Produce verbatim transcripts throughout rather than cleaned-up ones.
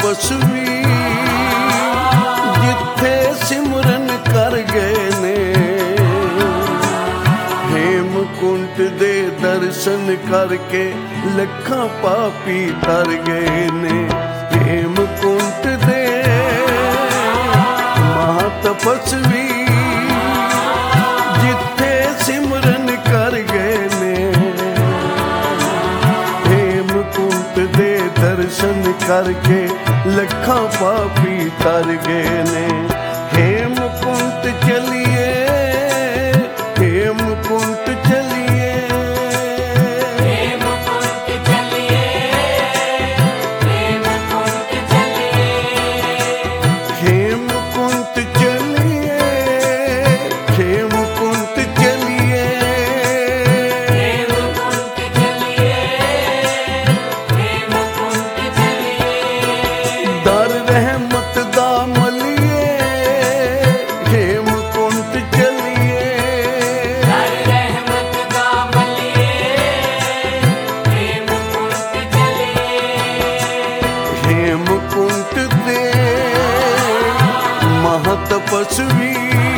ਤਪਸਵੀ ਜਿੱਥੇ ਸਿਮਰਨ ਕਰ ਗਏ ਨੇ। ਹੇਮਕੁੰਟ ਦੇ ਦਰਸ਼ਨ ਕਰਕੇ ਲੱਖਾਂ ਪਾਪੀ ਤਰ ਗਏ ਨੇ। ਹੇਮਕੁੰਟ ਦੇ ਮਹਾ ਤਪਸਵੀ ਜਿੱਥੇ ਸਿਮਰਨ ਕਰ ਗਏ ਨੇ। ਹੇਮਕੁੰਟ ਦੇ ਦਰਸ਼ਨ ਕਰਕੇ ਲੱਖਾਂ ਪਾਪੀ ਤਰ ਗਏ ਨੇ। ਹੇਮਕੁੰਟ ਚਲੀਏ, ਹੇਮਕੁੰਟ ਚਲੀਏ, ਹੇਮਕੁੰਟ ਚਲੀਏ, ਹੇਮਕੁੰਟ ਚਲੀਏ, ਹੇਮਕੁੰਟ ਚਲੀਏ, ਹੇਮਕੁੰਟ ਚਲੀਏ, ਹੇਮਕੁੰਟ ਚਲੀਏ, ਹੇਮਕੁੰਟ ਚਲੀਏ। ਦਰ ਰਹਿਮਤ ਦਾ ਮਲੀਏ, ਹੇਮਕੁੰਟ ਚਲੀਏ, ਦਰ ਰਹਿਮਤ ਦਾ ਮਲੀਏ, ਹੇਮਕੁੰਟ ਚਲੀਏ। ਹੇਮਕੁੰਟ ਦੇ ਮਹਾ ਤਪਸਵੀ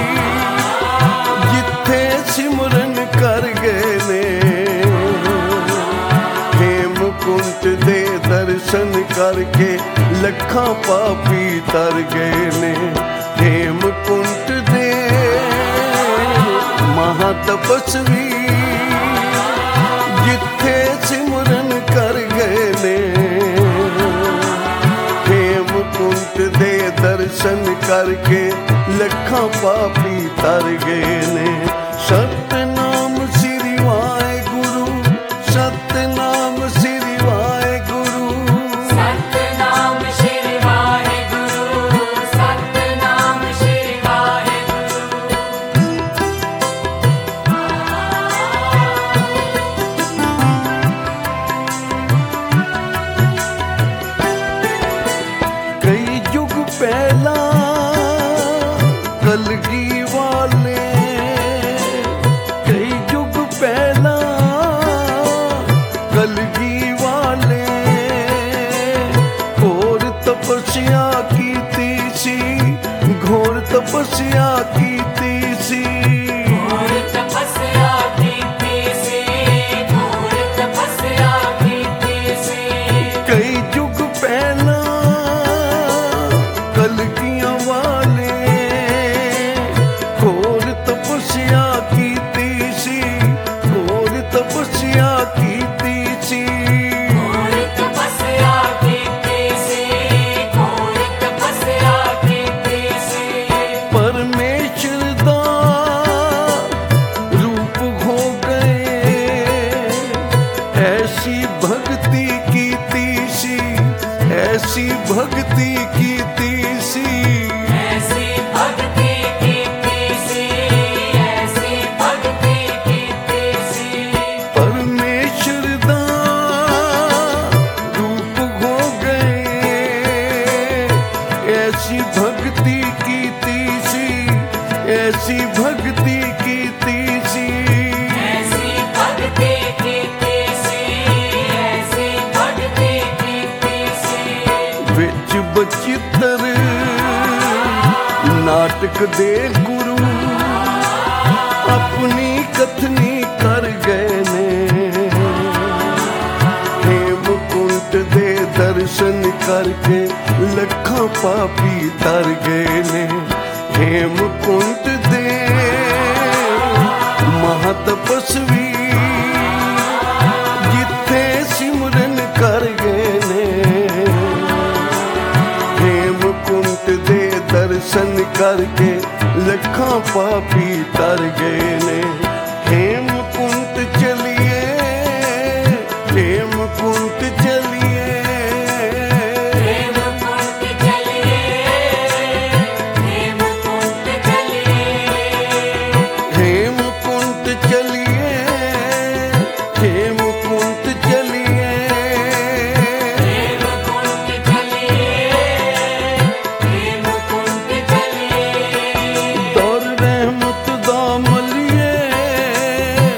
ਜਿੱਥੇ ਸਿਮਰਨ ਕਰ ਗਏ ਨੇ। ਹੇਮਕੁੰਟ ਦੇ ਦਰਸ਼ਨ ਕਰਕੇ ਲੱਖਾਂ ਪਾਪੀ ਤਰ ਗਏ ਨੇ। ਹੇਮਕੁੰਟ ਦੇ ਮਹਾ ਤਪਸਵੀ ਜਿੱਥੇ ਸਿਮਰਨ ਕਰ ਗਏ ਨੇ। ਹੇਮਕੁੰਟ ਦੇ ਦਰਸ਼ਨ ਕਰਕੇ ਲੱਖਾਂ ਪਾਪੀ ਤਰ ਗਏ ਨੇ। ਸਤਿਨਾਮ ਸ੍ਰੀ ਵਾਹਿਗੁਰੂ, ਸਤਿਨਾਮ ਸ੍ਰੀ ਵਾਹਿਗੁਰੂ, ਸਤਿਨਾਮ ਸ਼੍ਰੀ ਵਾਹਿਗੁਰੂ, ਸਤਿਨਾਮ ਸ਼੍ਰੀ ਵਾਹਿਗੁਰੂ। ਕਈ ਯੁੱਗ ਪਹਿਲਾਂ ਕਲਗੀ ਵਾਲੇ, ਕਈ ਯੁੱਗ ਪਹਿਲਾਂ ਕਲਗੀ ਵਾਲੇ ਘੋਰ ਤਪੱਸਿਆ ਕੀਤੀ ਸੀ, ਘੋਰ ਤਪੱਸਿਆ ਕੀਤੀ ਸੀ। ਘੋਰ ਤਪੱਸਿਆ ਕੀਤੀ ਸੀ, ਘੋਰ ਤਪੱਸਿਆ ਕੀਤੀ ਸੀ। ਕਈ ਯੁੱਗ ਪਹਿਲਾਂ ਕਲਗੀਆਂ ਵਾਲੇ ਘੋਰ ਤਪੱਸਿਆ ਕੀਤੀ ਸੀ, ਘੋਰ ਤਪੱਸਿਆ ਕੀਤੀ ਸੀ। ਘੋਰ ਤਪੱਸਿਆ ਕੀਤੀ ਸੀ, ਘੋਰ ਤਪੱਸਿਆ ਕੀਤੀ ਸੀ। ਪਰਮੇਸ਼ਰ ਦਾ ਰੂਪ ਹੋ ਗਏ, ਐਸੀ ਭਗਤੀ ਕੀਤੀ ਸੀ, ਐਸੀ ਭਗਤੀ ਕੀਤੀ ਸੀ। ਐਸੀ ਭਗਤੀ ਕੀਤੀ ਸੀ, ਐਸੀ ਭਗਤੀ ਕੀਤੀ ਸੀ। ਪਰਮੇਸ਼ਰ ਦਾ ਰੂਪ ਹੋ ਗਏ, ਐਸੀ ਭਗਤੀ ਕੀਤੀ ਸੀ, ਐਸੀ ਭਗਤੀ ਕੀਤੀ ਸੀ। ਐਸੀ ਭਗਤੀ ਕੀਤੀ ਸੀ, ਐਸੀ ਭਗਤੀ ਕੀਤੀ ਸੀ। ਵਿੱਚ ਬਚਿੱਤਰ ਨਾਟਕ ਦੇ ਗੁਰੂ ਆਪਣੀ ਕਥਨੀ ਕਰ ਗਏ ਨੇ। ਹੇਮਕੁੰਟ ਦੇ ਦਰਸ਼ਨ ਕਰਕੇ ਲੱਖਾਂ ਪਾਪੀ ਤਰ ਗਏ ਨੇ। ਹੇਮਕੁੰਟ ਦੇ ਮਹਾ ਤਪਸਵੀ ਜਿੱਥੇ ਸਿਮਰਨ ਕਰ ਗਏ ਨੇ। ਹੇਮਕੁੰਟ ਦੇ ਦਰਸ਼ਨ ਕਰਕੇ ਲੱਖਾਂ ਪਾਪੀ ਤਰ ਗਏ ਨੇ। ਹੇਮਕੁੰਟ ਚਲੀਏ, ਹੇਮਕੁੰਟ ਚਲੀਏ, ਹੇਮਕੁੰਟ ਚਲੀਏ, ਹੇਮਕੁੰਟ ਚਲੀਏ, ਹੇਮਕੁੰਟ ਚਲੀਏ, ਹੇਮਕੁੰਟ ਚਲੀਏ, ਹੇਮਕੁੰਟ ਚਲੀਏ, ਹੇਮਕੁੰਟ ਚਲੀਏ। ਦੌਰ ਰਹਿਮਤ ਦਾ ਮਲੀਏ,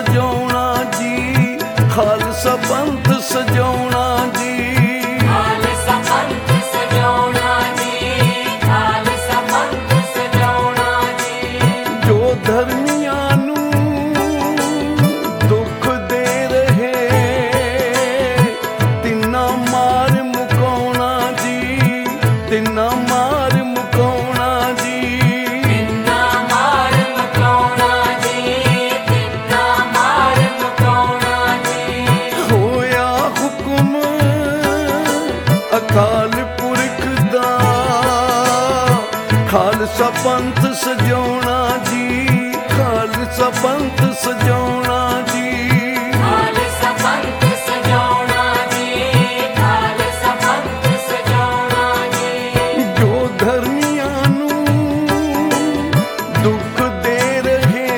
ਸਜਾਉਣਾ ਜੀ, ਖਾਲਸਾ ਪੰਥ ਸਜਾਉਣਾ ਜੀ। ਖਾਲਸਾ ਪੰਥ ਸਜਾਉਣਾ ਜੀ, ਖਾਲਸਾ ਪੰਥ ਸਜਾਉਣਾ ਜੀ। ਜੋ ਧਰਮੀਆਂ ਨੂੰ ਦੁੱਖ ਦੇ ਰਹੇ, ਤਿੰਨਾ ਮਾਰ ਮੁਕਾਉਣਾ ਜੀ, ਤਿੰਨਾ ਮਾਰ ਮੁਕਾਉਣਾ ਜੀ। ਤਿੰਨਾ ਮਾਰ ਮੁਕਾਉਣਾ ਜੀ, ਤਿੰਨਾ ਮਾਰ ਮੁਕਾਉਣਾ ਜੀ। ਹੋਇਆ ਹੁਕਮ ਅਕਾਲ ਪੁਰਖ ਦਾ, ਖਾਲਸਾ ਪੰਥ ਸਜਾਉਣਾ ਜੀ, ਖਾਲਸਾ ਪੰਥ ਸਜਾਉਣਾ ਜੀ। ਖਾਲਸਾ ਪੰਥ ਸਜਾਉਣਾ ਜੀ, ਖਾਲਸਾ ਪੰਥ ਸਜਾਉਣਾ ਜੀ। ਜੋ ਧਰਮੀਆਂ ਨੂੰ ਦੁੱਖ ਦੇ ਰਹੇ,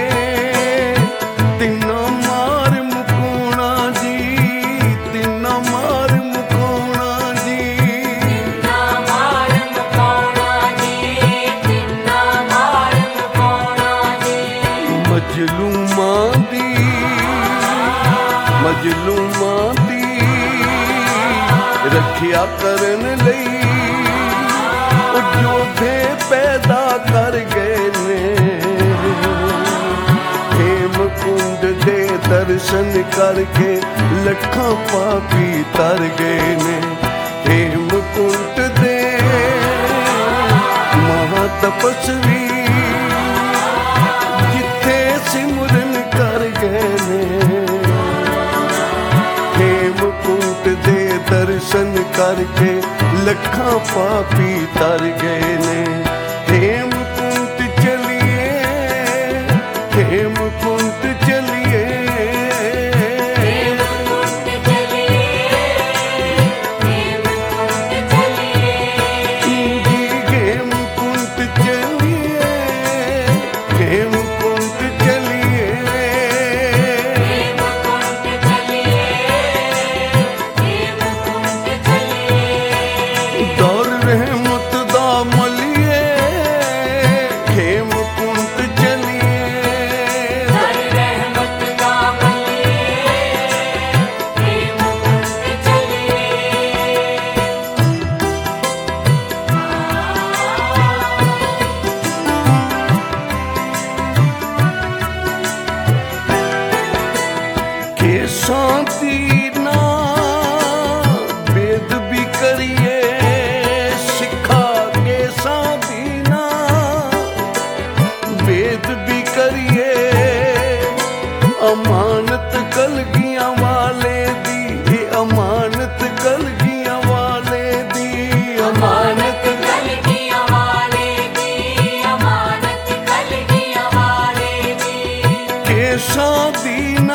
ਤਿੰਨਾ ਮਾਰ ਮੁਕਾਉਣਾ ਜੀ, ਤਿੰਨਾ ਮਾਰ ਮੁਕਾਉਣਾ ਜੀ। ਤਿੰਨਾ ਮਾਰ ਮੁਕਾਉਣਾ ਜੀ, ਤਿੰਨਾ ਮਾਰ ਮੁਕਾਉਣਾ ਜੀ। ਮਜਲੂਮਾਂ ਦੀ, ਮਜਲੂਮਾਂ ਦੀ ਰੱਖਿਆ ਕਰਨ ਲਈ ਉਹ ਯੋਧੇ ਪੈਦਾ ਕਰ ਗਏ ਨੇ। ਹੇਮਕੁੰਡ ਦੇ ਦਰਸ਼ਨ ਕਰਕੇ ਲੱਖਾਂ ਪਾਪੀ ਤਰ ਗਏ ਨੇ। ਹੇਮਕੁੰਡ ਦੇ ਮਹਾਂ ਤਪਸਵੀ ਜਿੱਥੇ ਸਿਮਰਨ ਕਰ ਗਏ ਨੇ। ਹੇਮਕੁੰਟ ਦੇ ਦਰਸ਼ਨ ਕਰਕੇ ਲੱਖਾਂ ਪਾਪੀ ਤਰ ਗਏ ਨੇ। ਹੇਮਕੁੰਟ ਚਲੀਏ, ਹੇਮਕੁੰਟ ਚਲੀਏ, ਹੇਮਕੁੰਟ ਚਲੀਏ, ਹੇਮਕੁੰਟ ਚਲੀਏ। ਜੀ ਹੇਮਕੁੰਟ ਚਲੀਏ, ਹੇਮਕੁੰਟ ਚਲੀਏ। ਹੇਮਕੁੰਟ ਚਲੀਏ, ਹੇਮਕੁੰਟ ਚਲੀਏ। ਦੌਰ ਰਹਿਮਤ ਦਾ ਮਲੀਏ, ਹੇਮਕੁੰਟ ਚਲੀਏ। ਦਰ ਰਹਿਮਤ ਦਾ ਮਲੀਏ, ਹੇਮਕੁੰਟ ਚਲੀਏ। ਕੇ ਸ਼ਾਂਤੀ ਨਾ ਵੇਦ ਵੀ ਕਰੀਏ, ਸਿੱਖਾ ਕੇ ਸ਼ਾਂਤੀ ਨਾ ਵੇਦ ਵੀ ਕਰੀਏ। ਅਮਾਨਤ ਕਲਗੀਆਂ ਵਾਲੇ ਦੀ, ਇਹ ਅਮਾਨਤ ਕਲਗੀਆਂ ਵਾਲੇ ਦੀ। ਅਮਾਨਤ ਕਲਗੀਆਂ ਵਾਲੇ ਦੀ, ਅਮਾਨਤ ਕਲਗੀਆਂ ਵਾਲੇ ਦੀ। ਕੇ ਸ਼ਾਂਤੀ ਨਾ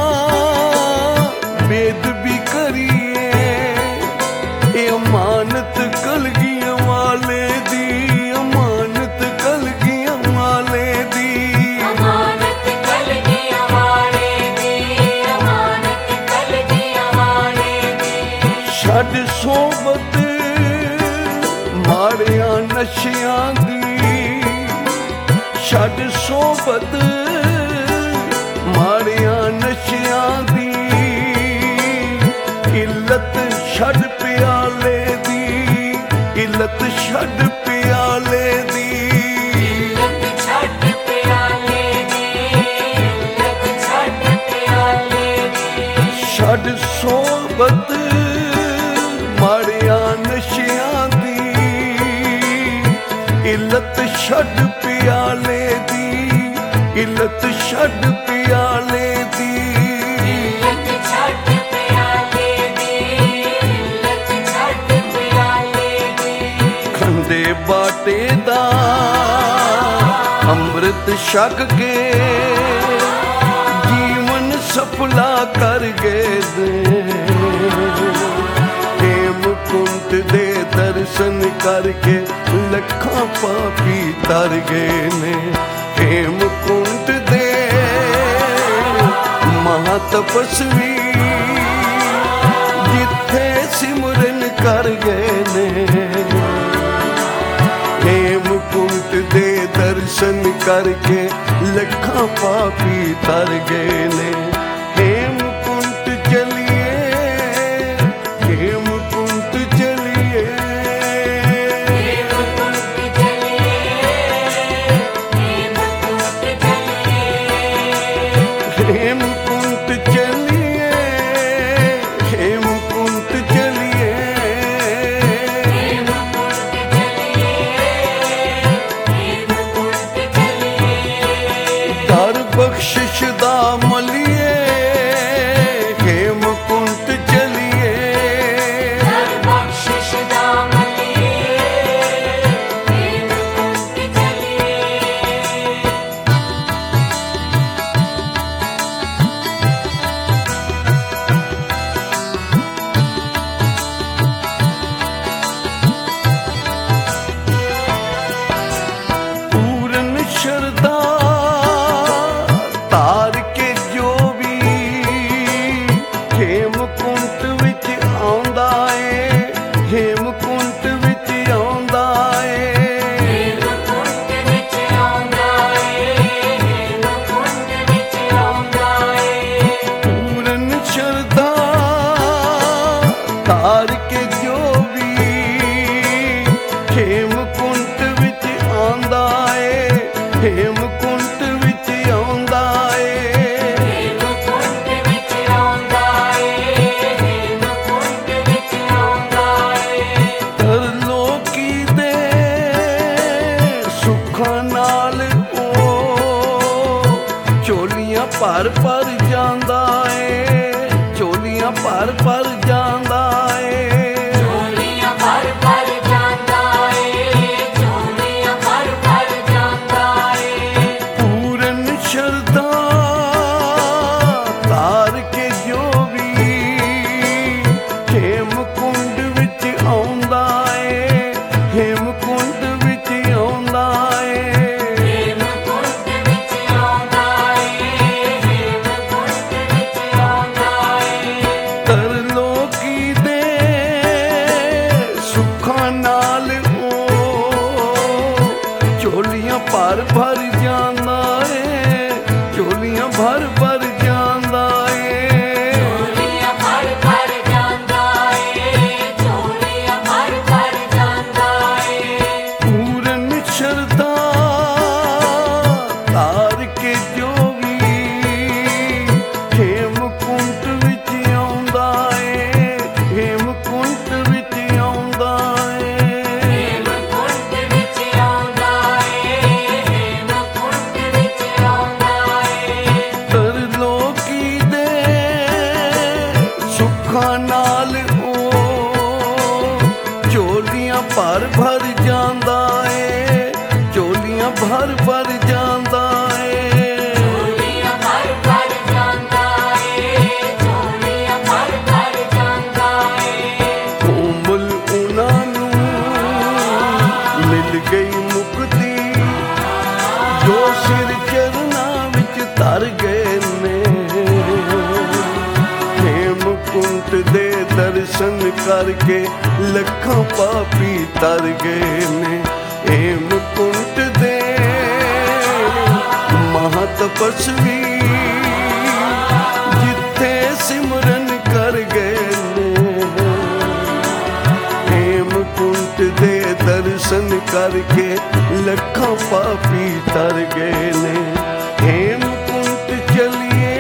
ਵੇਦ ਵੀ ਕਰੀਏ, ਇਹ ਅਮਾਨਤ ਕਲਗੀਆਂ ਵਾਲੇ ਦੀ, ਅਮਾਨਤ ਕਲਗੀਆਂ ਵਾਲੇ ਦੀ। ਅਮਾਨਤ ਕਲਗੀਆਂ ਵਾਲੇ ਦੀ, ਅਮਾਨਤ ਕਲਗੀਆਂ ਵਾਲੇ ਦੀ। ਛੱਡ ਸੋਬਤ ਮਾੜਿਆਂ ਨਸ਼ਿਆਂ ਦੀ, ਛੱਡ ਸੋਬਤ ਮਾੜਿਆਂ ਨਸ਼ਿਆਂ ਦੀ। ਇੱਲਤ ਛੱਡ ਪਿਆਲੇ ਦੀ, ਇੱਲਤ ਛੱਡ ਪਿਆਲੇ ਦੀ। ਇੱਲਤ ਛੱਡ ਪਿਆਲੇ ਦੀ, ਇੱਲਤ ਛੱਡ ਪਿਆਲੇ ਦੀ। ਛੱਡ ਸੋਬਤ ਮਾੜਿਆਂ ਨਸ਼ਿਆਂ ਦੀ, ਇੱਲਤ ਛੱਡ ਪਿਆਲੇ ਦੀ, ਇੱਲਤ ਛੱਡ ਪਿਆਲੇ ਦੀ। ਇੱਲਤ ਛੱਡ ਪਿਆਲੇ ਦੀ, ਇੱਲਤ ਛੱਡ ਪਿਆਲੇ ਦੀ। ਖੰਡੇ ਬਾਟੇ ਦਾ ਅੰਮ੍ਰਿਤ ਛਕ ਕੇ ਜੀਵਨ ਸਫਲਾ ਕਰ ਗਏ ਨੇ। ਹੇਮਕੁੰਟ ਦੇ ਦਰਸ਼ਨ ਕਰਕੇ ਲੱਖਾਂ ਪਾਪੀ ਤਰ ਗਏ ਨੇ। ਹੇਮਕੁੰਟ ਦੇ ਮਹਾਂ ਤਪਸਵੀ ਜਿੱਥੇ ਸਿਮਰਨ ਕਰ ਗਏ ਨੇ। ਹੇਮਕੁੰਟ ਦੇ ਦਰਸ਼ਨ ਕਰਕੇ ਲੱਖਾਂ ਪਾਪੀ ਤਰ ਗਏ ਨੇ। ਹੇਮਕੁੰਟ ਚਲੀਏ, ਹੇਮਕੁੰਟ ਚਲੀਏ, ਹੇਮਕੁੰਟ ਚਲੀਏ, ਹੇਮਕੁੰਟ ਚਲੀਏ, ਹੇਮਕੁੰਟ ਚਲੀਏ, ਹੇਮਕੁੰਟ ਚਲੀਏ। ਹੇਮਕੁੰਟ ਚਲੀਏ, ਦਰ ਬਖਸ਼ਿਸ਼ ਦਾ ਮਲੀਏ, ਹੇਮਕੁੰਟ ਚਲੀਏ। ਦਰ ਬਖਸ਼ਿਸ਼ ਦਾ ਮਲੀਏ, ਹੇਮਕੁੰਟ ਚਲੀਏ। ਪੂਰਨ ਸ਼ਰਧਾ ਤਾਰ ਕੇ ਜੋ ਵੀ ਹੇਮਕੁੰਟ ਵਿੱਚ ਆਉਂਦਾ ਏ, ਹੇਮਕੁੰਟ ਵਿੱਚ ਆਉਂਦਾ ਏ। ਹੇਮਕੁੰਟ ਵਿੱਚ ਆਉਂਦਾ ਏ, ਹੇਮਕੁੰਟ ਵਿੱਚ ਆਉਂਦਾ ਏ। ਪੂਰਨ ਸ਼ਰਧਾ ਤਾਰ ਕੇ ਜੋ ਵੀ ਹੇਮਕੁੰਟ ਵਿੱਚ ਆਉਂਦਾ ਏ, ਹੇਮਕੁੰਟ ਵਿੱਚ ਆਉਂਦਾ ਏ। ਹੇਮਕੁੰਟ ਵਿੱਚ ਆਉਂਦਾ ਏ, ਹੇਮਕੁੰਟ ਵਿੱਚ ਆਉਂਦਾ ਏ। ਤਰਲੋਕੀ ਦੇ ਸੁੱਖਾਂ ਨਾਲ ਉਹ ਝੋਲੀਆਂ ਭਰ ਭਰ ਜਾਂਦਾ ਏ, ਝੋਲੀਆਂ ਭਰ ਭਰ ਜਾਂਦਾ ਏ। ਝੋਲੀਆਂ ਭਰ ਭਰ ਜਾਂਦਾ ਏ, ਝੋਲੀਆਂ ਭਰ ਭਰ ਜਾਂਦਾ ਏ। ਪੂਰਨ ਸ਼ਰਧਾ ਤਾਰ ਕੇ ਜੋ ਵੀ ਹੇਮਕੁੰਡ ਵਿੱਚ ਆਉਂਦਾ ਏ, ਹੇਮਕੁੰਡ ਵਿੱਚ ਆਉਂਦਾ ਏ। ਹੇਮਕੁੰਟ ਵਿੱਚ ਆਉਂਦਾ ਏ, ਹੇਮਕੁੰਟ ਵਿੱਚ ਆਉਂਦਾ ਏ। ਤਰਲੋਕੀ ਦੇ ਸੁੱਖਾਂ ਨਾਲ ਉਹ ਝੋਲੀਆਂ ਭਰ ਭਰ ਜਾਂਦਾ ਏ, ਝੋਲੀਆਂ ਭਰ ਭਰ ਜਾਂਦਾ ਏ। ਝੋਲੀਆਂ ਭਰ ਭਰ ਜਾਂਦਾ ਏ, ਝੋਲੀਆਂ ਭਰ ਭਰ ਜਾਂਦਾ ਏ। ਪੂਰਨ ਸ਼ਰਧਾ ਤਾਰ ਕੇ ਜੋ ਵੀ ਹੇਮਕੁੰਟ ਵਿੱਚ ਆਉਂਦਾ ਏ, ਹੇਮਕੁੰਟ ਵਿੱਚ ਆਉਂਦਾ ਏ। ਹੇਮਕੁੰਟ ਵਿੱਚ ਆਉਂਦਾ ਏ, ਹੇਮਕੁੰਟ ਵਿੱਚ ਆਉਂਦਾ ਏ। ਤਰਲੋਕੀ ਦੇ ਸੁੱਖਾਂ ਨਾਲ ਉਹ ਝੋਲੀਆਂ ਭਰ ਭਰ ਜਾਂਦਾ ਏ, ਝੋਲੀਆਂ ਭਰ ਭਰ ਜਾਂਦਾ ਏ। ਝੋਲੀਆਂ ਭਰ ਭਰ ਜਾਂਦਾ ਏ, ਝੋਲੀਆਂ ਭਰ ਭਰ ਜਾਂਦਾ ਏ। ਕੋਮਲ ਉਹਨਾਂ ਨੂੰ ਮਿਲ ਗਈ ਮੁਕਤੀ, ਜੋ ਸਿਰ ਚਰਨਾਂ ਵਿੱਚ ਧਰ ਗਏ ਨੇ। ਹੇਮਕੁੰਟ ਦੇ ਦਰਸ਼ਨ ਕਰਕੇ ਲੱਖਾਂ ਪਾਪੀ ਤਰ ਗਏ ਨੇ। ਹੇਮਕੁੰਟ ਦੇ ਮਹਾਤਪਸਵੀ ਜਿੱਥੇ ਸਿਮਰਨ ਕਰ ਗਏ ਨੇ। ਹੇਮਕੁੰਟ ਦੇ ਦਰਸ਼ਨ ਕਰਕੇ ਲੱਖਾਂ ਪਾਪੀ ਤਰ ਗਏ ਨੇ। ਹੇਮਕੁੰਟ ਚਲੀਏ,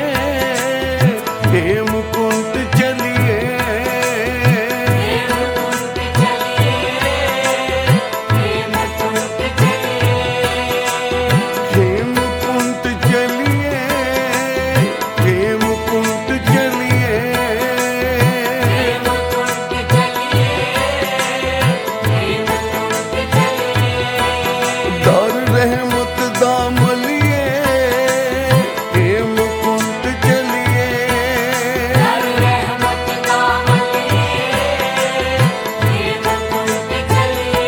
ਹੇਮਕੁੰਟ ਚਲੀਏ, ਹੇਮਕੁੰਟ ਚਲੀਏ, ਹੇਮਕੁੰਟ ਚਲੀਏ। ਹੇਮਕੁੰਟ ਚਲੀਏ, ਹੇਮਕੁੰਟ ਚਲੀਏ। ਹੇਮਕੁੰਟ ਚਲੀਏ, ਹੇਮਕੁੰਟ ਚਲੀਏ। ਦਰ ਰਹਿਮਤ ਦਾ ਮਲੀਏ, ਹੇਮਕੁੰਟ ਚਲੀਏ। ਦਰ ਰਹਿਮਤ ਦਾ ਮਲੀਏ, ਹੇਮਕੁੰਟ ਚਲੀਏ।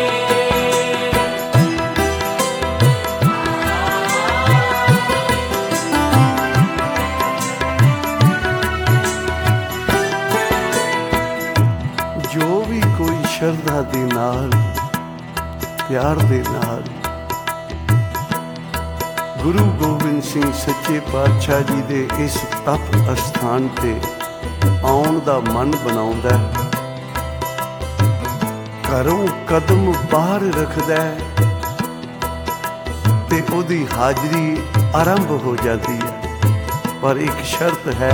ਜੋ ਵੀ ਕੋਈ ਸ਼ਰਧਾ ਦੇ ਨਾਲ, ਪਿਆਰ ਦੇ ਨਾਲ ਗੁਰੂ ਗੋਬਿੰਦ ਸਿੰਘ ਸੱਚੇ ਪਾਤਸ਼ਾਹ ਜੀ ਦੇ ਇਸ ਤਪ ਅਸਥਾਨ ਤੇ ਆਉਣ ਦਾ ਮਨ ਬਣਾਉਂਦਾ ਹੈ। ਘਰੋਂ ਕਦਮ ਬਾਹਰ ਰੱਖਦਾ ਹੈ ਤੇ ਉਹਦੀ ਹਾਜ਼ਰੀ ਆਰੰਭ ਹੋ ਜਾਂਦੀ ਹੈ। ਪਰ ਇੱਕ ਸ਼ਰਤ ਹੈ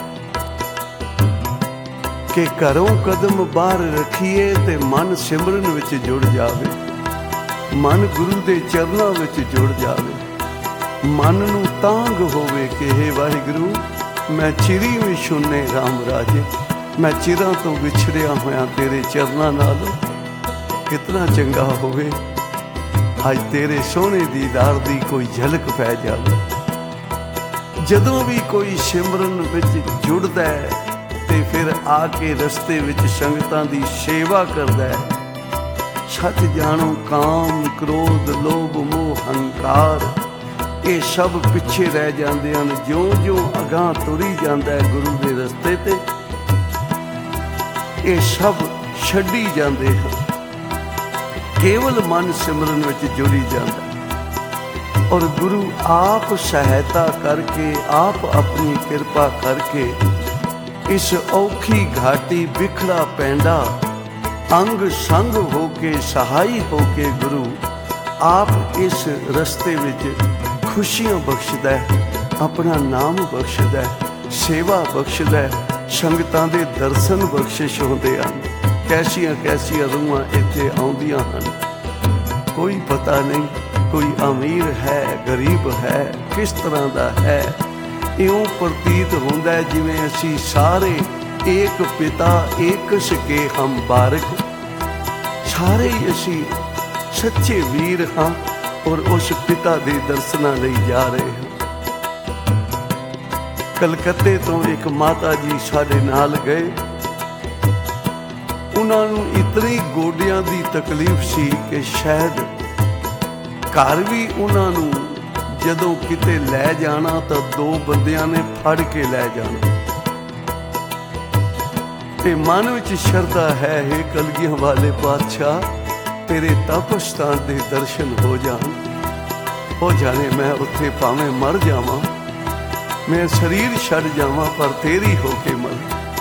ਕਿ ਘਰੋਂ ਕਦਮ ਬਾਹਰ ਰੱਖੀਏ ਤੇ ਮਨ ਸਿਮਰਨ ਵਿੱਚ ਜੁੜ ਜਾਵੇ, ਮਨ ਗੁਰੂ ਦੇ ਚਰਨਾਂ ਵਿੱਚ ਜੁੜ ਜਾਵੇ, ਮਨ ਨੂੰ ਤਾਂਘ ਹੋਵੇ ਕਿ ਹੇ ਵਾਹਿਗੁਰੂ, ਮੈਂ ਚਿਰੀ ਵੀ ਸੁਣੇ ਰਾਮ ਰਾਜੇ, ਮੈਂ ਚਿਰਾਂ ਤੋਂ ਵਿਛੜਿਆ ਹੋਇਆ ਤੇਰੇ ਚਰਨਾਂ ਨਾਲ, ਕਿਤਨਾ ਚੰਗਾ ਹੋਵੇ ਅੱਜ ਤੇਰੇ ਸੋਹਣੇ ਦੀਦਾਰ ਦੀ ਕੋਈ ਝਲਕ ਪੈ ਜਾਵੇ। ਜਦੋਂ ਵੀ ਕੋਈ ਸਿਮਰਨ ਵਿੱਚ ਜੁੜਦਾ ਹੈ ਤੇ ਫਿਰ ਆ ਕੇ ਰਸਤੇ ਵਿੱਚ ਸੰਗਤਾਂ ਦੀ ਸੇਵਾ ਕਰਦਾ ਹੈ। ਸੱਚ ਜਾਣੋ ਕਾਮ, ਕ੍ਰੋਧ, ਲੋਭ, ਮੋਹ, ਹੰਕਾਰ ਇਹ ਸਭ ਪਿੱਛੇ ਰਹਿ ਜਾਂਦੇ ਹਨ। ਜਿਉਂ-ਜਿਉਂ ਅਗਾਂਹ ਤੁਰੀ ਜਾਂਦਾ ਹੈ ਗੁਰੂ ਦੇ ਰਸਤੇ ਤੇ, ਇਹ ਸਭ ਛੱਡੀ ਜਾਂਦੇ ਹਨ। ਕੇਵਲ ਮਨ ਸਿਮਰਨ ਵਿੱਚ ਜੁੜੀ ਜਾਂਦਾ ਔਰ ਗੁਰੂ ਆਪ ਸਹਾਇਤਾ ਕਰਕੇ, ਆਪ ਆਪਣੀ ਕਿਰਪਾ ਕਰਕੇ ਇਸ ਔਖੀ ਘਾਟੀ ਵਿਖੜਾ ਪੈਂਦਾ ਅੰਗ ਸੰਗ ਹੋ ਕੇ, ਸਹਾਈ ਹੋ ਕੇ ਗੁਰੂ ਆਪ ਇਸ ਰਸਤੇ ਵਿੱਚ ਖੁਸ਼ੀਆਂ ਬਖਸ਼ਦਾ ਹੈ, ਆਪਣਾ ਨਾਮ ਬਖਸ਼ਦਾ ਹੈ, ਸੇਵਾ ਬਖਸ਼ਦਾ ਹੈ, ਸੰਗਤਾਂ ਦੇ ਦਰਸ਼ਨ ਬਖਸ਼ਿਸ਼ ਹੁੰਦੇ ਹਨ। ਕੈਸੀਆਂ ਕੈਸੀਆਂ ਰੂਹਾਂ ਇੱਥੇ ਆਉਂਦੀਆਂ ਹਨ, ਕੋਈ ਪਤਾ ਨਹੀਂ ਕੋਈ ਅਮੀਰ ਹੈ, ਗਰੀਬ ਹੈ, ਕਿਸ ਤਰ੍ਹਾਂ ਦਾ ਹੈ। ਇਉਂ ਪ੍ਰਤੀਤ ਹੁੰਦਾ ਹੈ ਜਿਵੇਂ ਅਸੀਂ ਸਾਰੇ ਏਕ ਪਿਤਾ ਏਕ ਸਕੇ ਹਮ ਬਾਰਕ, ਸਾਰੇ ਹੀ ਅਸੀਂ ਸੱਚੇ ਵੀਰ ਹਾਂ ਔਰ ਉਸ ਪਿਤਾ ਦੇ ਦਰਸ਼ਨਾਂ ਲਈ ਜਾ ਰਹੇ ਹਾਂ। ਕਲਕੱਤੇ ਤੋਂ ਇੱਕ ਮਾਤਾ ਜੀ ਸਾਡੇ ਨਾਲ ਗਏ। ਉਹਨਾਂ ਨੂੰ ਇਤਨੀ ਗੋਡਿਆਂ ਦੀ ਤਕਲੀਫ ਸੀ ਕਿ ਸ਼ਾਇਦ ਘਰ ਵੀ ਉਹਨਾਂ ਨੂੰ ਜਦੋਂ ਕਿਤੇ ਲੈ ਜਾਣਾ ਤਾਂ ਦੋ ਬੰਦਿਆਂ ਨੇ ਫੜ ਕੇ ਲੈ ਜਾਣਾ। ਤੇ ਮਨ ਵਿੱਚ ਸ਼ਰਧਾ ਹੈ, ਹੇ ਕਲਗੀਆਂ ਵਾਲੇ ਪਾਤਸ਼ਾਹ, ਤੇਰੇ ਤਪ ਸਥਾਨ ਦੇ ਦਰਸ਼ਨ ਹੋ ਜਾਣ। ਹੋ ਜਾਣੇ ਮੈਂ ਉੱਥੇ ਭਾਵੇਂ ਮਰ ਜਾਵਾਂ, ਮੈਂ ਸਰੀਰ ਛੱਡ ਜਾਵਾਂ, ਪਰ ਤੇਰੀ ਹੋ ਕੇ ਮਰ।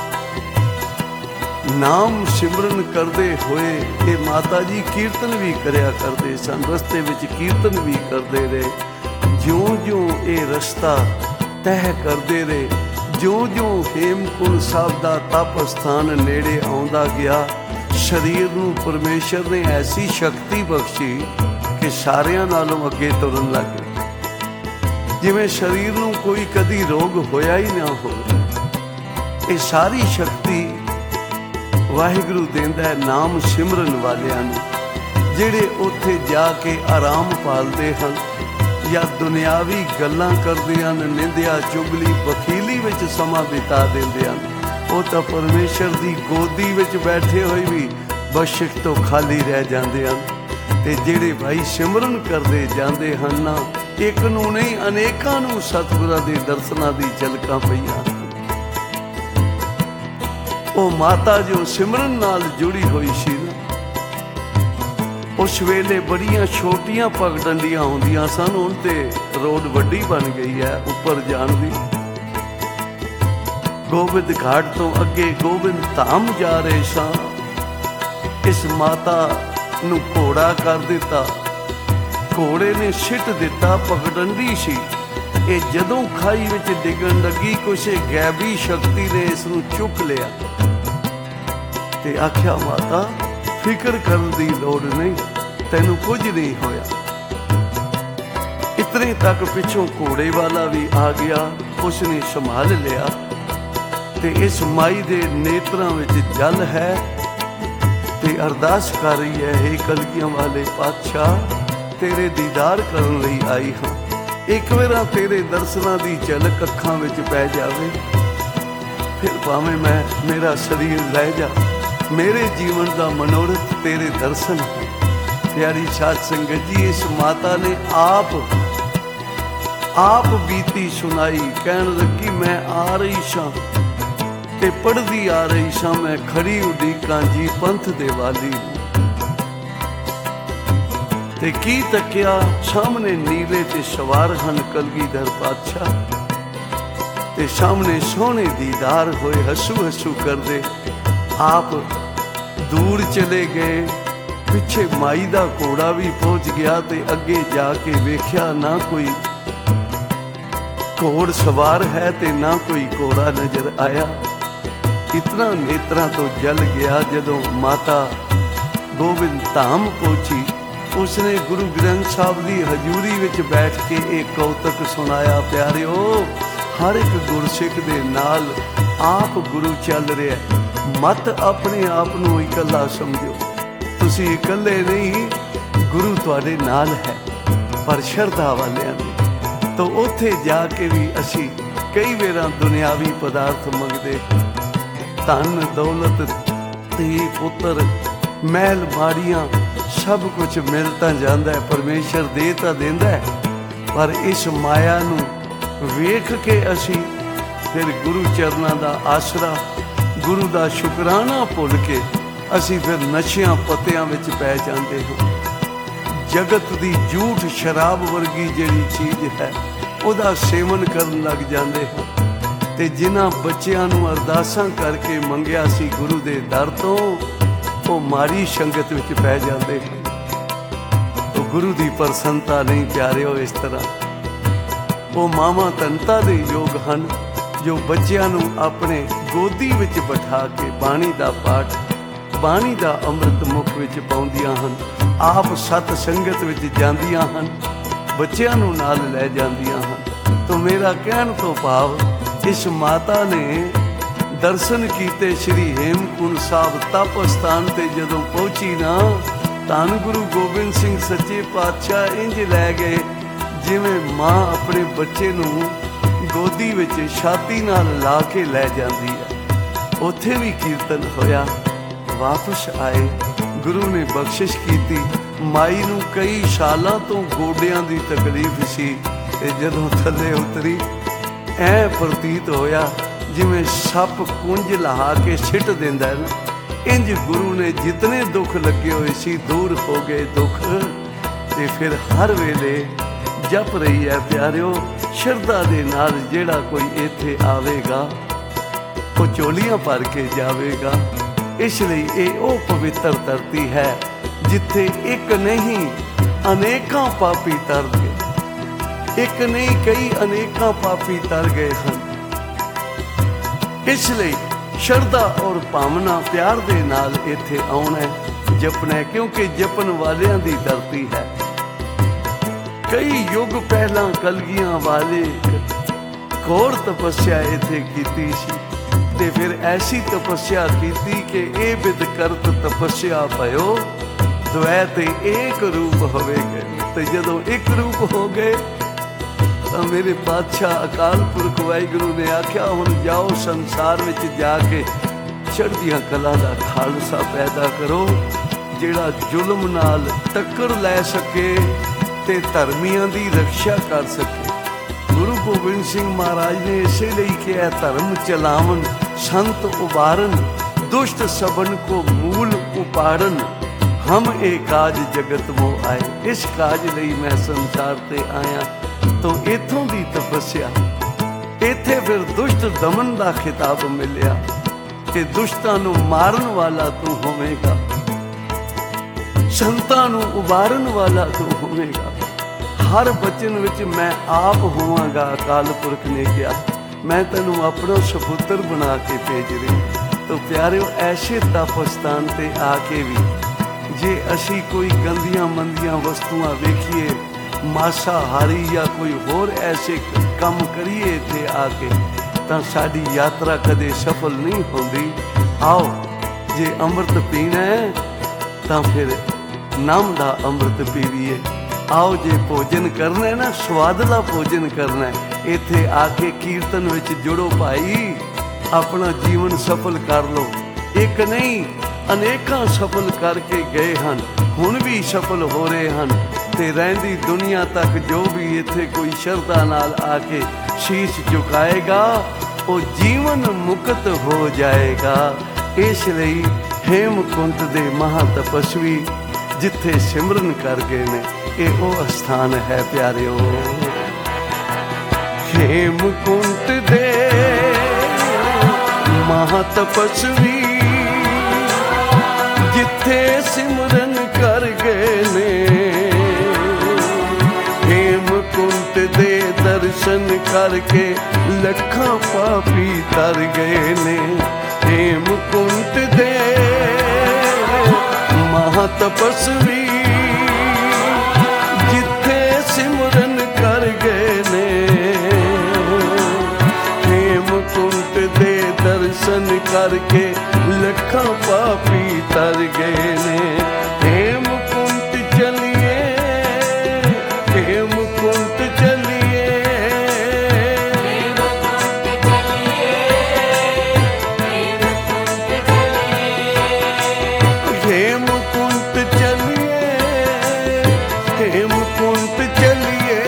ਨਾਮ ਸਿਮਰਨ ਕਰਦੇ ਹੋਏ ਇਹ ਮਾਤਾ ਜੀ ਕੀਰਤਨ ਵੀ ਕਰਿਆ ਕਰਦੇ ਸਨ, ਰਸਤੇ ਵਿੱਚ ਕੀਰਤਨ ਵੀ ਕਰਦੇ ਰਹੇ। ਜਿਉਂ-ਜਿਉਂ ਇਹ ਰਸਤਾ ਤੈਅ ਕਰਦੇ ਰਹੇ, ਜਿਉਂ-ਜਿਉਂ ਹੇਮਕੁੰਟ ਸਾਹਿਬ ਦਾ ਤਪ ਸਥਾਨ ਨੇੜੇ ਆਉਂਦਾ ਗਿਆ, ਸਰੀਰ ਨੂੰ ਪਰਮੇਸ਼ਰ ਨੇ ਐਸੀ ਸ਼ਕਤੀ ਬਖਸ਼ੀ ਕਿ ਸਾਰਿਆਂ ਨਾਲੋਂ ਅੱਗੇ ਤੁਰਨ ਲੱਗ ਗਏ, ਜਿਵੇਂ ਸਰੀਰ ਨੂੰ ਕੋਈ ਕਦੀ ਰੋਗ ਹੋਇਆ ਹੀ ਨਾ ਹੋਵੇ। ਇਹ ਸਾਰੀ ਸ਼ਕਤੀ ਵਾਹਿਗੁਰੂ ਦਿੰਦਾ ਹੈ ਨਾਮ ਸਿਮਰਨ ਵਾਲਿਆਂ ਨੂੰ, ਜਿਹੜੇ ਉੱਥੇ ਜਾ ਕੇ ਆਰਾਮ ਪਾਲਦੇ ਹਨ ਜਾਂ ਦੁਨਿਆਵੀ ਗੱਲਾਂ ਕਰਦੇ ਹਨ, ਨਿੰਦਿਆ ਚੁਗਲੀ ਬਖੀਲੀ ਵਿੱਚ ਸਮਾਂ ਬਿਤਾ ਦਿੰਦੇ ਹਨ। ਉਹ ਤਾਂ ਪਰਮੇਸ਼ਰ ਦੀ ਗੋਦੀ ਵਿੱਚ ਬੈਠੇ ਹੋਏ ਵੀ ਬਖਸ਼ਿਸ਼ ਤੋਂ ਖਾਲੀ ਰਹਿ ਜਾਂਦੇ ਹਨ। ਤੇ ਜਿਹੜੇ ਭਾਈ ਸਿਮਰਨ ਕਰਦੇ ਜਾਂਦੇ ਹਨ ਨਾ, ਇੱਕ ਨੂੰ ਨਹੀਂ ਅਨੇਕਾਂ ਨੂੰ ਸਤਿਗੁਰਾਂ ਦੇ ਦਰਸ਼ਨਾਂ ਦੀ ਝਲਕਾਂ ਪਈਆਂ। ਉਹ ਮਾਤਾ ਜੋ ਸਿਮਰਨ ਨਾਲ ਜੁੜੀ ਹੋਈ ਸੀ ਨਾ, ਉਸ ਵੇਲੇ ਬੜੀਆਂ ਛੋਟੀਆਂ ਪਗਡੰਡੀਆਂ ਹੁੰਦੀਆਂ ਸਨ, ਹੁਣ ਤੇ ਰੋਡ ਵੱਡੀ ਬਣ ਗਈ ਹੈ ਉੱਪਰ ਜਾਣ ਦੀ। ਗੋਬਿੰਦ ਘਾਟ ਤੋਂ ਅੱਗੇ ਗੋਬਿੰਦ ਧਾਮ ਜਾ ਰਹੇ ਸਾਂ। ਇਸ ਮਾਤਾ ਨੂੰ ਘੋੜਾ ਕਰ ਦਿੱਤਾ, ਘੋੜੇ ਨੇ ਸਿੱਟ ਦਿੱਤਾ, ਪਗਡੰਡੀ ਸੀ। ਇਹ ਜਦੋਂ ਖਾਈ ਵਿੱਚ ਡਿੱਗਣ ਲੱਗੀ, ਕਿਸੇ ਗੈਬੀ ਸ਼ਕਤੀ ਨੇ ਇਸ ਨੂੰ ਚੁੱਕ ਲਿਆ ਤੇ ਆਖਿਆ, ਮਾਤਾ ਫਿਕਰ ਕਰਨ ਦੀ ਲੋੜ ਨਹੀਂ, ਤੈਨੂੰ ਕੁਝ ਨਹੀਂ ਹੋਇਆ। ਇਤਨੇ ਤੱਕ ਪਿੱਛੋਂ ਘੋੜੇ ਵਾਲਾ ਵੀ ਆ ਗਿਆ, ਉਸਨੇ ਸੰਭਾਲ ਲਿਆ ਤੇ ਇਸ ਮਾਈ ਦੇ ਨੇਤਰਾਂ ਵਿੱਚ ਜਲ ਹੈ ਤੇ ਅਰਦਾਸ ਕਰ ਰਹੀ ਹੈ, ਹੇ ਕਲਗੀਆਂ ਵਾਲੇ ਪਾਤਸ਼ਾਹ, ਤੇਰੇ ਦੀਦਾਰ ਕਰਨ ਲਈ ਆਈ ਹਾਂ। ਇੱਕ ਵਾਰ ਤੇਰੇ ਦਰਸ਼ਨਾਂ ਦੀ ਝਲਕ ਅੱਖਾਂ ਵਿੱਚ ਪੈ ਜਾਵੇ, ਫਿਰ ਭਾਵੇਂ ਮੈਂ ਮੇਰਾ ਸਰੀਰ ਲੈ ਜਾ, ਮੇਰੇ ਜੀਵਨ ਦਾ ਮਨੋਰਥ ਤੇਰੇ ਦਰਸ਼ਨ ਹੈ। ਪਿਆਰੀ ਸਾਧ ਸੰਗਤ ਜੀ, ਇਸ ਮਾਤਾ ਨੇ ਆਪ ਆਪ ਬੀਤੀ ਸੁਣਾਈ, ਕਹਿਣ ਲੱਗੀ, ਮੈਂ ਆ ਰਹੀ ਸਾਂ ਤੇ ਪੜਦੀ ਆ ਰਹੀ ਸਾਂ, ਮੈਂ ਖੜੀ ਉਡੀਕਾਂ ਜੀ ਪੰਥ ਦੇ ਵਾਲੀ। ਤੇ ਕੀ ਤੱਕਿਆ ਸਾਹਮਣੇ ਨੀਲੇ ਤੇ ਸਵਾਰ ਹਨ ਕਲਗੀਧਰ ਪਾਤਸ਼ਾਹ, ਤੇ ਸਾਹਮਣੇ ਸੋਹਣੇ ਦੀਦਾਰ ਹੋਏ ਹਸੂ ਹਸੂ ਕਰਦੇ। ਆਪ ਦੂਰ ਚਲੇ ਗਏ, ਪਿੱਛੇ ਮਾਈ ਦਾ ਘੋੜਾ ਵੀ ਪਹੁੰਚ ਗਿਆ ਤੇ ਅੱਗੇ ਜਾ ਕੇ ਵੇਖਿਆ ਨਾ ਕੋਈ ਘੋੜ ਸਵਾਰ ਹੈ ਤੇ ਨਾ ਕੋਈ ਘੋੜਾ ਨਜ਼ਰ ਆਇਆ। ਇਤਨਾ ਨੇਤਰਾਂ ਤੋਂ ਜਲ ਗਿਆ। ਜਦੋਂ ਮਾਤਾ ਗੋਬਿੰਦ ਧਾਮ ਪਹੁੰਚੀ, ਉਸਨੇ ਗੁਰੂ ਗ੍ਰੰਥ ਸਾਹਿਬ ਦੀ ਹਜ਼ੂਰੀ ਵਿੱਚ ਬੈਠ ਕੇ ਇਹ ਕੌਤਕ ਸੁਣਾਇਆ। ਪਿਆਰਿਓ, ਹਰ ਇੱਕ ਗੁਰਸਿੱਖ ਦੇ ਨਾਲ ਆਪ ਗੁਰੂ ਚੱਲ ਰਿਹਾ। ਮਤ ਆਪਣੇ ਆਪ ਨੂੰ ਇਕੱਲਾ ਸਮਝੋ, ਤੁਸੀਂ ਇਕੱਲੇ ਨਹੀਂ, ਗੁਰੂ ਤੁਹਾਡੇ ਨਾਲ ਹੈ। ਪਰ ਸ਼ਰਧਾ ਵਾਲਿਆਂ ਨੇ ਤਾਂ ਉੱਥੇ ਜਾ ਕੇ ਵੀ ਅਸੀਂ ਕਈ ਵਾਰਾਂ ਦੁਨਿਆਵੀ ਪਦਾਰਥ ਮੰਗਦੇ, ਧਨ ਦੌਲਤ, ਧੀ ਪੁੱਤਰ, ਮਹਿਲ ਮਾੜੀਆਂ, ਸਭ ਕੁਝ ਮਿਲ ਤਾਂ ਜਾਂਦਾ ਹੈ, ਪਰਮੇਸ਼ਰ ਦੇ ਤਾਂ ਦਿੰਦਾ ਹੈ। ਪਰ ਇਸ ਮਾਇਆ ਨੂੰ ਵੇਖ ਕੇ ਅਸੀਂ ਫਿਰ ਗੁਰੂ ਚਰਨਾਂ ਦਾ ਆਸਰਾ, ਗੁਰੂ ਦਾ ਸ਼ੁਕਰਾਨਾ ਭੁੱਲ ਕੇ ਅਸੀਂ ਫਿਰ ਨਸ਼ਿਆਂ ਪੱਤਿਆਂ ਵਿੱਚ ਪੈ ਜਾਂਦੇ ਹਾਂ। ਜਗਤ ਦੀ ਝੂਠ ਸ਼ਰਾਬ ਵਰਗੀ ਜਿਹੜੀ ਚੀਜ਼ ਹੈ ਉਹਦਾ ਸੇਵਨ ਕਰਨ ਲੱਗ ਜਾਂਦੇ ਹਾਂ। ਤੇ ਜਿਨ੍ਹਾਂ ਬੱਚਿਆਂ ਨੂੰ ਅਰਦਾਸਾਂ ਕਰਕੇ ਮੰਗਿਆ ਸੀ ਗੁਰੂ ਦੇ ਦਰ ਤੋਂ, ਉਹ ਮਾੜੀ ਸੰਗਤ ਵਿੱਚ ਪੈ ਜਾਂਦੇ ਹਨ। ਤਾਂ ਗੁਰੂ ਦੀ ਪ੍ਰਸੰਨਤਾ ਨਹੀਂ ਪਿਆਰਿਓ ਇਸ ਤਰ੍ਹਾਂ। ਉਹ ਮਾਵਾਂ ਧਨਤਾ ਦੇ ਯੋਗ ਹਨ ਜੋ ਬੱਚਿਆਂ ਨੂੰ ਆਪਣੇ ਗੋਦੀ ਵਿੱਚ ਬਿਠਾ ਕੇ ਬਾਣੀ ਦਾ ਪਾਠ, ਬਾਣੀ ਦਾ ਅੰਮ੍ਰਿਤ ਮੁਖ ਵਿੱਚ ਪਾਉਂਦੀਆਂ ਹਨ। ਆਪ ਸਤ ਸੰਗਤ ਵਿੱਚ ਜਾਂਦੀਆਂ ਹਨ, ਬੱਚਿਆਂ ਨੂੰ ਨਾਲ ਲੈ ਜਾਂਦੀਆਂ ਹਨ। ਤਾਂ ਮੇਰਾ ਕਹਿਣ ਤੋਂ ਭਾਵ, ਇਸ ਮਾਤਾ ਨੇ ਦਰਸ਼ਨ ਕੀਤੇ ਸ਼੍ਰੀ ਹੇਮਕੁੰਟ ਸਾਹਿਬ ਤਪ ਅਸਥਾਨ ਤੇ ਜਦੋਂ ਪਹੁੰਚੀ ਨਾ, ਧੰਨ ਗੁਰੂ ਗੋਬਿੰਦ ਸਿੰਘ ਸੱਚੇ ਪਾਤਸ਼ਾਹ ਇੰਜ ਲੈ ਗਏ ਜਿਵੇਂ ਮਾਂ ਆਪਣੇ ਬੱਚੇ ਨੂੰ ਗੋਦੀ ਵਿੱਚ ਛਾਤੀ ਨਾਲ ਲਾ ਕੇ ਲੈ ਜਾਂਦੀ ਹੈ। ਉੱਥੇ ਵੀ ਕੀਰਤਨ ਹੋਇਆ। ਵਾਪਸ ਆਏ, ਗੁਰੂ ਨੇ ਬਖਸ਼ਿਸ਼ ਕੀਤੀ। ਮਾਈ ਨੂੰ ਕਈ ਸਾਲਾਂ ਤੋਂ ਗੋਡਿਆਂ ਦੀ ਤਕਲੀਫ ਸੀ, ਤੇ ਜਦੋਂ ਥੱਲੇ ਉਤਰੀ ਐ ਪ੍ਰਤੀਤ ਹੋਇਆ ਜਿਵੇਂ ਸੱਪ ਕੁੰਝ ਲਹਾ ਕੇ ਸਿੱਟ ਦਿੰਦਾ ਹੈ ਨਾ। ਇੰਜ ਗੁਰੂ ਨੇ ਜਿਤਨੇ ਦੁੱਖ ਲੱਗੇ ਹੋਏ ਸੀ ਦੂਰ ਹੋ ਗਏ ਦੁੱਖ। ਤੇ ਫਿਰ ਹਰ ਵੇਲੇ ਜਪ ਰਹੀ ਹੈ ਪਿਆਰਿਓ, ਸ਼ਰਧਾ ਦੇ ਨਾਲ ਜਿਹੜਾ ਕੋਈ ਇੱਥੇ ਆਵੇਗਾ ਉਹ ਝੋਲੀਆਂ ਭਰ ਕੇ ਜਾਵੇਗਾ। ਇਸ ਲਈ ਇਹ ਉਹ ਪਵਿੱਤਰ ਧਰਤੀ ਹੈ ਜਿੱਥੇ ਇੱਕ ਨਹੀਂ ਅਨੇਕਾਂ ਪਾਪੀ ਤਰ ਗਏ, ਇੱਕ ਨਹੀਂ ਕਈ ਅਨੇਕਾਂ ਪਾਪੀ ਤਰ ਗਏ ਹਨ। ਇਸ ਲਈ ਸ਼ਰਧਾ ਔਰ ਭਾਵਨਾ ਪਿਆਰ ਦੇ ਨਾਲ ਇੱਥੇ ਆਉਣਾ, ਜਪਣਾ, ਕਿਉਂਕਿ ਜਪਣ ਵਾਲਿਆਂ ਦੀ ਧਰਤੀ ਹੈ। ਕਈ ਯੁੱਗ ਪਹਿਲਾਂ ਕਲਗੀਆਂ ਵਾਲੇ ਘੋਰ ਤਪੱਸਿਆ ਇੱਥੇ ਕੀਤੀ ਸੀ, ਤੇ ਫਿਰ ਐਸੀ ਤਪੱਸਿਆ ਕੀਤੀ ਕਿ ਇਹ ਬਿਦ ਕਰਤ ਤਪੱਸਿਆ ਭਇਓ, ਦੁਐ ਤੇ ਏਕ ਰੂਪ ਹੋਵੇਗੇ। ਤੇ ਜਦੋਂ ਇੱਕ ਰੂਪ ਹੋ ਗਏ ਤਾਂ ਮੇਰੇ ਪਾਤਸ਼ਾਹ ਅਕਾਲ ਪੁਰਖ ਵਾਹਿਗੁਰੂ ਨੇ ਆਖਿਆ, ਹੁਣ ਜਾਓ ਸੰਸਾਰ ਵਿੱਚ ਜਾ ਕੇ ਚੜ੍ਹਦੀਆਂ ਕਲਾ ਦਾ ਖਾਲਸਾ ਪੈਦਾ ਕਰੋ, ਜਿਹੜਾ ਜ਼ੁਲਮ ਨਾਲ ਟੱਕਰ ਲੈ ਸਕੇ ਤੇ ਧਰਮੀਆਂ ਦੀ ਰੱਖਿਆ ਕਰ ਸਕੇ। ਗੁਰੂ ਗੋਬਿੰਦ ਸਿੰਘ ਮਹਾਰਾਜ ਨੇ ਇਸੇ ਲਈ ਕਿਹਾ, ਧਰਮ ਚਲਾਵਨ ਸੰਤ ਉਬਾਰਨ, ਦੁਸ਼ਟ ਸਬਨ ਕੋ ਮੂਲ ਉਪਾੜਨ, ਹਮ ਇਹ ਕਾਜ ਜਗਤ ਮੋ ਆਏ। ਇਸ ਕਾਜ ਲਈ ਮੈਂ ਸੰਸਾਰ ਤੇ ਆਇਆ। ਤੋਂ ਇੱਥੋਂ ਦੀ ਤਪੱਸਿਆ, ਇੱਥੇ ਫਿਰ ਦੁਸ਼ਟ ਦਮਨ ਦਾ ਖਿਤਾਬ ਮਿਲਿਆ ਕਿ ਦੁਸ਼ਟਾਂ ਨੂੰ ਮਾਰਨ ਵਾਲਾ ਤੂੰ ਹੋਵੇਗਾ, ਸੰਤਾਂ ਨੂੰ ਉਬਾਰਨ ਵਾਲਾ ਤੂੰ ਹੋਵੇਗਾ। ਹਰ ਬਚਨ ਵਿੱਚ ਮੈਂ ਆਪ ਹੋਵਾਂਗਾ। ਅਕਾਲ ਪੁਰਖ ਨੇ ਕਿਹਾ, ਮੈਂ ਤੈਨੂੰ ਆਪਣਾ ਸਪੁੱਤਰ ਬਣਾ ਕੇ ਭੇਜ ਰਹੀ। ਤਾਂ ਪਿਆਰਿਓ, ਐਸੇ ਤਪ ਸਥਾਨ ਤੇ ਆ ਕੇ ਵੀ ਜੇ ਅਸੀਂ ਕੋਈ ਗੰਦੀਆਂ ਮੰਦੀਆਂ ਵਸਤੂਆਂ ਵੇਖੀਏ, ਮਾਸਾਹਾਰੀ ਜਾਂ ਕੋਈ ਹੋਰ ਐਸੇ ਕੰਮ ਕਰੀਏ ਇੱਥੇ ਆ ਕੇ, ਤਾਂ ਸਾਡੀ ਯਾਤਰਾ ਕਦੇ ਸਫਲ ਨਹੀਂ ਹੁੰਦੀ। ਆਓ, ਜੇ ਅੰਮ੍ਰਿਤ ਪੀਣਾ ਹੈ ਤਾਂ ਫਿਰ ਨਾਮ ਦਾ ਅੰਮ੍ਰਿਤ ਪੀਵੀਏ। ਆਓ, ਜੇ ਭੋਜਨ ਕਰਨਾ ਹੈ ਨਾ, ਸਵਾਦਲਾ ਭੋਜਨ ਕਰਨਾ ਹੈ, ਇੱਥੇ ਆ ਕੇ ਕੀਰਤਨ ਵਿੱਚ ਜੁੜੋ ਭਾਈ, ਆਪਣਾ ਜੀਵਨ ਸਫਲ ਕਰ ਲਓ। ਇੱਕ ਨਹੀਂ ਅਨੇਕਾਂ ਸਫਲ ਕਰਕੇ ਗਏ ਹਨ, ਹੁਣ ਵੀ ਸਫਲ ਹੋ ਰਹੇ ਹਨ। ਤੇ ਰਹਿੰਦੀ ਦੁਨੀਆ ਤੱਕ ਜੋ ਵੀ ਇੱਥੇ ਕੋਈ ਸ਼ਰਧਾ ਨਾਲ ਆ ਕੇ ਸ਼ੀਸ਼ ਝੁਕਾਏਗਾ, ਉਹ ਜੀਵਨ ਮੁਕਤ ਹੋ ਜਾਏਗਾ। ਇਸ ਲਈ ਹੇਮਕੁੰਟ ਦੇ ਮਹਾ ਤਪਸਵੀ ਜਿੱਥੇ ਸਿਮਰਨ ਕਰ ਗਏ ਨੇ, ਇਹ ਉਹ ਅਸਥਾਨ ਹੈ ਪਿਆਰਿਓ। ਹੇਮਕੁੰਟ ਦੇ ਮਹਾਤਪਸਵੀ ਜਿੱਥੇ ਸਿਮਰਨ ਕਰ ਗਏ ਨੇ, ਹੇਮਕੁੰਟ ਦੇ ਦਰਸ਼ਨ ਕਰਕੇ ਲੱਖਾਂ ਪਾਪੀ ਤਰ ਗਏ ਨੇ। ਹੇਮਕੁੰਟ ਦੇ ਮਹਾਤਪਸਵੀ ਜਿੱਥੇ ਸਿਮਰਨ ਕਰ ਗਏ ਨੇ, ਹੇਮਕੁੰਟ ਦੇ ਦਰਸ਼ਨ ਕਰਕੇ ਲੱਖਾਂ ਪਾਪੀ ਤਰ ਗਏ ਨੇ। ਹੇਮਕੁੰਟ ਚਲੀਏ, ਹੇਮਕੁੰਟ ਚਲੀਏ, ਹੇਮਕੁੰਟ ਚਲੀਏ, ਹੇਮਕੁੰਟ ਚਲੀਏ,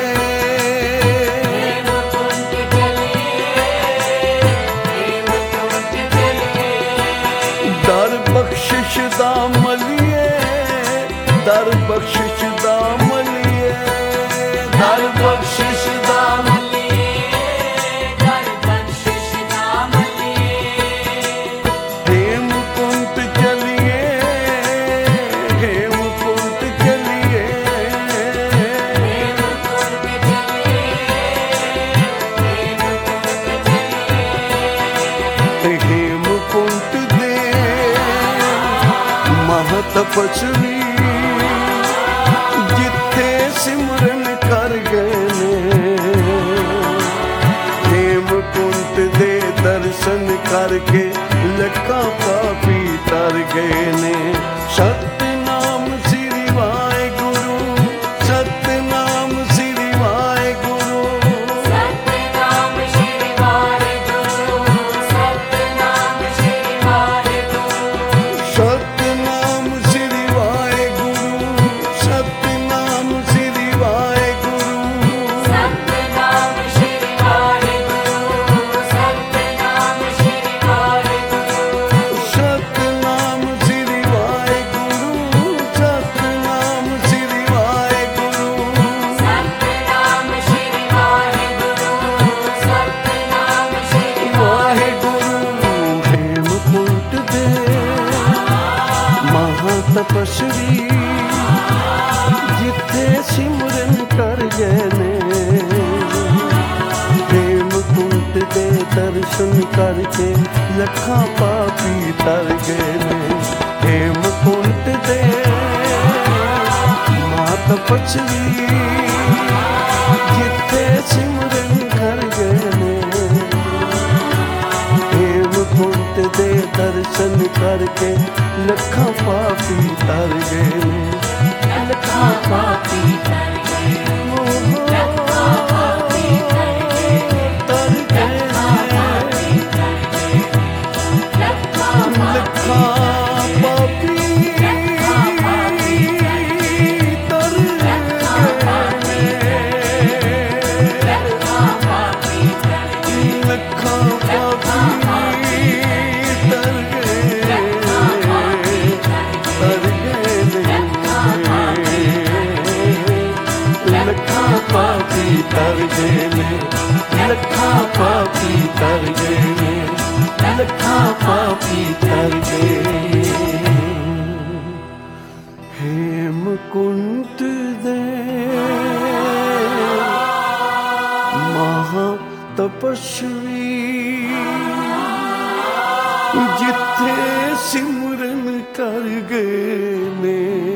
ਦਰ ਬਖਸ਼ਿਸ਼ ਦਾ ਮਲੀਏ, ਦਰ ਬਖਸ਼ਿਸ਼ ਦਾ ਮਲੀਏ, ਦਰ ਬਖਸ਼ਿਸ਼ ਦਾ ਹੇਮਕੁੰਟ ਚਲੀਏ, ਹੇਮਕੁੰਟ ਚਲੀਏ, ਹੇਮਕੁੰਟ ਦੇ ਮਹਾਤਪਸਵੀ ਜਿੱਥੇ ਸਿਮਰਨ ਕਰ ਗਏ ਨੇ, ਹੇਮਕੁੰਟ ਦੇ ਦਰਸ਼ਨ ਕਰਕੇ ਲੱਖਾਂ ਪਾਪੀ ਤਰ ਗਏ ਨੇ। ਸਤਿਨਾਮ ਸ੍ਰੀ ਵਾਹਿਗੁਰੂ, ਸਤਿਨਾਮ ਸ੍ਰੀ ਵਾਹਿਗੁਰੂ, ਸਤਿਨਾਮ ਸ਼੍ਰੀ ਵਾਹਿਗੁਰੂ, ਸਤਿਨਾਮ ਸ਼੍ਰੀ ਵਾਹਿਗੁਰੂ, ਸਤਿਨਾਮ ਸ੍ਰੀ ਵਾਹਿਗੁਰੂ, ਸਤਿਨਾਮ ਸ੍ਰੀ ਵਾਹਿਗੁਰੂ, ਸਤਿਨਾਮ ਸ਼੍ਰੀ ਵਾਹਿਗੁਰੂ, ਸਤਿਨਾਮ ਸ਼੍ਰੀ ਵਾਹਿਗੁਰੂ, ਸਤਿਨਾਮ ਸ੍ਰੀ ਵਾਹਿਗੁਰੂ, ਸਤਿਨਾਮ ਸ੍ਰੀ ਵਾਹਿਗੁਰੂ, ਸਤਿਨਾਮ ਸ਼੍ਰੀ ਵਾਹਿਗੁਰੂ, ਸਤਿਨਾਮ ਸ਼੍ਰੀ ਵਾਹਿਗੁਰੂ। ਹੇਮਕੁੰਟ ਦੇ ਮਹਾਤਪਸਵੀ ਜਿੱਥੇ ਸਿਮਰਨ ਕਰ ਗਏ ਨੇ, ਹੇਮਕੁੰਟ ਦੇ ਦਰਸ਼ਨ ਕਰਕੇ ਲੱਖਾਂ ਪਾਪੀ ਤਰ ਗਏ ਨੇ। ਹੇਮਕੁੰਟ ਦੇ ਮਹਾਤਪਸਵੀ ਜਿੱਥੇ ਸਿਮਰਨ ਕਰ ਗਏ ਨੇ, ਹੇਮਕੁੰਟ ਦੇ ਦਰਸ਼ਨ ਕਰਕੇ ਲੱਖਾਂ ਪਾਪੀ ਤਰ ਗਏ ਨੇ, ਲੱਖਾਂ ਪਾਪੀ ਤਰ ਗਏ ਨੇ, ਲੱਖਾਂ ਪਾਪੀ ਤਰ ਗਏ ਨੇ, ਤਰ ਗਏ ਨੇ, ਲੱਖਾਂ ਪਾਪੀ ਤਰ ਗਏ ਨੇ, ਲੱਖਾਂ ਪਾਪੀ ਤਰ ਗਏ ਨੇ, ਲੱਖਾਂ ਪਾਪੀ ਤਰ ਗਏ ਨੇ, ਤਰ ਗਏ ਨੇ, ਲੱਖਾਂ ਪਾਪੀ ਤਰ ਗਏ ਨੇ, ਲੱਖਾਂ ਪਾਪੀ ਤਰ ਗਏ ਨੇ, ਲੱਖਾਂ ਪਾਪੀ ਤਰ ਗਏ ਨੇ। ਹੇਮਕੁੰਟ ਦੇ ਮਹਾਤਪਸਵੀ ਜਿੱਥੇ ਸਿਮਰਨ ਕਰ ਗਏ ਨੇ,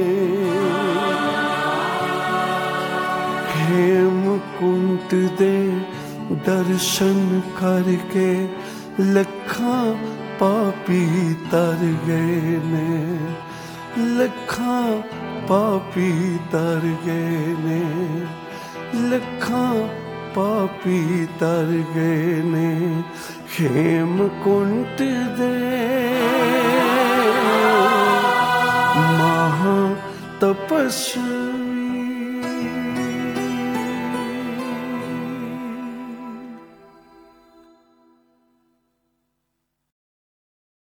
ਹੇਮਕੁੰਟ ਦੇ ਦਰਸ਼ਨ ਕਰਕੇ ਲੱਖਾਂ ਪਾਪੀ ਤਰ ਗਏ ਨੇ, ਲੱਖਾਂ ਪਾਪੀ ਤਰ ਗਏ ਨੇ, ਲੱਖਾਂ ਪਾਪੀ ਤਰ ਗਏ ਨੇ। ਹੇਮਕੁੰਟ ਦੇ ਮਹਾ ਤਪਸਵੀ